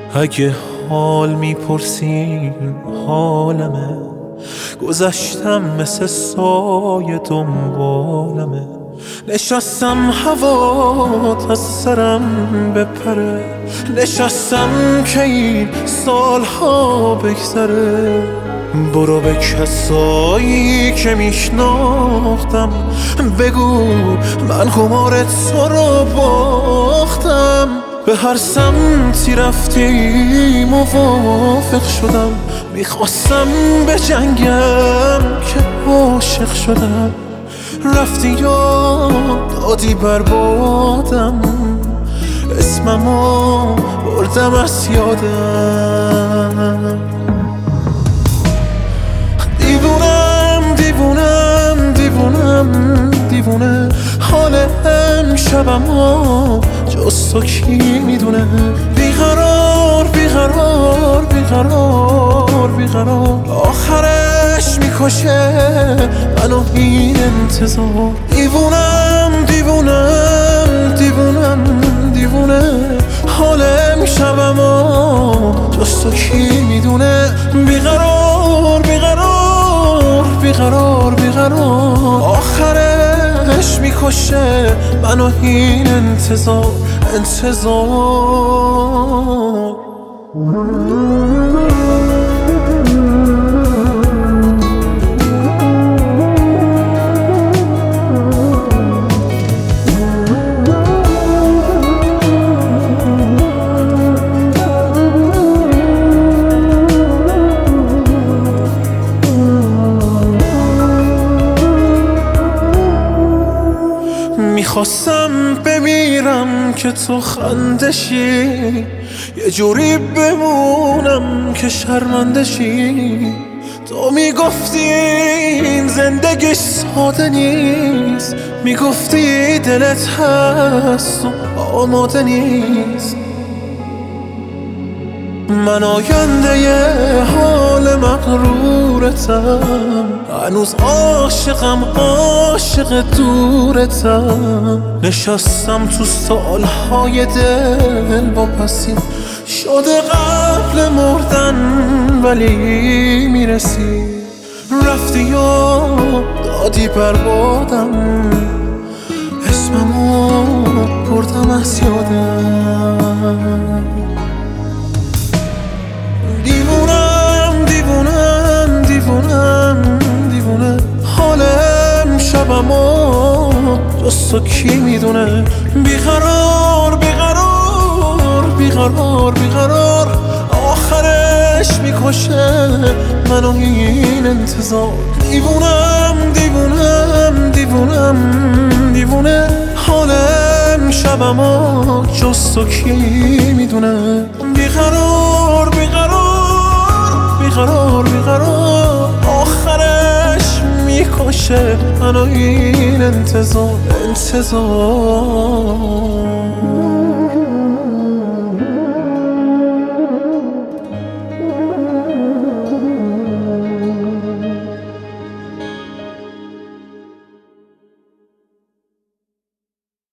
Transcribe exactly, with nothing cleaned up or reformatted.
اگه حال میپرسین حالمه، گذشتم مثل سایه دنبالمه. نشستم هوات از سرم بپره، نشستم که این سالها بگذره. برو به کسایی که میشناختم بگو من قمار تو رو باختم. به هر سمتی رفتی موافق شدم، میخواستم به جنگم که عاشق شدم. رفتی یا دادی بربادم، اسممو بردم از یادم. دیوونم دیوونم دیوونم دیوونه، حال امشبمو جز تو کی میدونه. بیقرار بیقرار بیقرار بیقرار، آخرش میکشه منو این انتظار. دیوونم دیوونم دیوونم دیوونه، حال امشبمو جز تو کی میدونه. بیقرار بیقرار بیقرار بیقرار، آخرش میکشه منو این انتظار انتظار. میخواستم بمیرم که تو خندشی، یه جوری بمونم که شرمندشی. تو میگفتی این زندگی ساده نیست، میگفتی دلت هست و آماده نیست. من آینده یه حال مغرورتم، هنوز عاشقم عاشق دورتم. نشستم تو سالهای دل واپسی، شده قبل مردن ولی میرسی. رفتی یا دادی بربادم، اسممو بردم از یادم. دیوونم دیوونم دیوونم دیوونه، حال امشبمو جز تو کی میدونه. بیقرار بیقرار بیقرار بیقرار، آخرش میکشه منو این انتظار. دیوونم دیوونم دیوونم دیوونه، حال امشبمو جز تو کی میدونه. بیقرار بیقرار بیقرار بیقرار، آخرش میکشه منو این انتظار انتظار.